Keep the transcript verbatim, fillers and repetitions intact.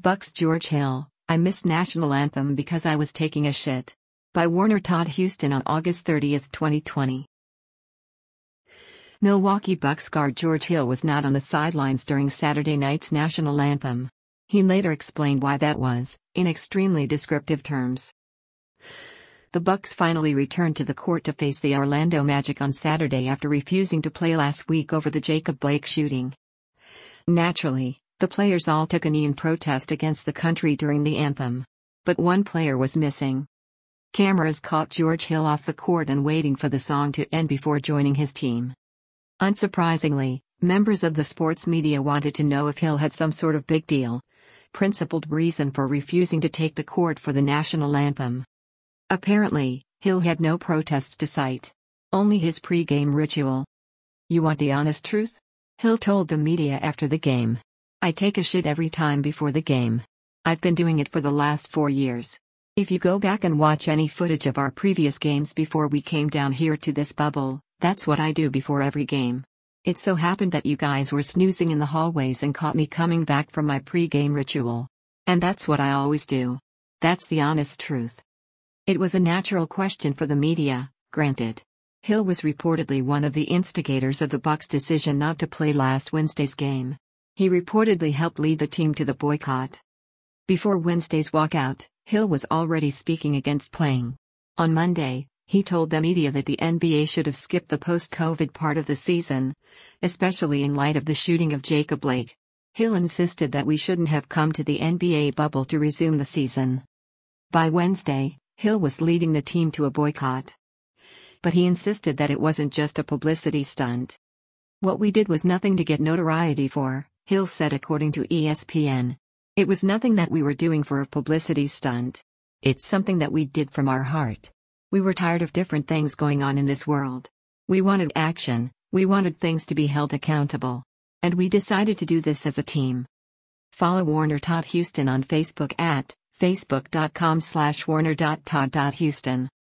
Bucks George Hill, I missed national anthem because I was taking a shit. By Warner Todd Houston on August thirtieth, twenty twenty. Milwaukee Bucks guard George Hill was not on the sidelines during Saturday night's national anthem. He later explained why that was, in extremely descriptive terms. The Bucks finally returned to the court to face the Orlando Magic on Saturday after refusing to play last week over the Jacob Blake shooting. Naturally, the players all took a knee in protest against the country during the anthem. But one player was missing. Cameras caught George Hill off the court and waiting for the song to end before joining his team. Unsurprisingly, members of the sports media wanted to know if Hill had some sort of big deal, principled reason for refusing to take the court for the national anthem. Apparently, Hill had no protests to cite. Only his pre-game ritual. "You want the honest truth?" Hill told the media after the game. "I take a shit every time before the game. I've been doing it for the last four years. If you go back and watch any footage of our previous games before we came down here to this bubble, that's what I do before every game. It so happened that you guys were snoozing in the hallways and caught me coming back from my pre-game ritual. And that's what I always do. That's the honest truth." It was a natural question for the media, granted. Hill was reportedly one of the instigators of the Bucks' decision not to play last Wednesday's game. He reportedly helped lead the team to the boycott. Before Wednesday's walkout, Hill was already speaking against playing. On Monday, he told the media that the N B A should have skipped the post-COVID part of the season, especially in light of the shooting of Jacob Blake. Hill insisted that we shouldn't have come to the N B A bubble to resume the season. By Wednesday, Hill was leading the team to a boycott. But he insisted that it wasn't just a publicity stunt. "What we did was nothing to get notoriety for," Hill said according to E S P N. "It was nothing that we were doing for a publicity stunt. It's something that we did from our heart. We were tired of different things going on in this world. We wanted action, we wanted things to be held accountable. And we decided to do this as a team." Follow Warner Todd Houston on Facebook at facebook dot com slash warner dot todd dot houston.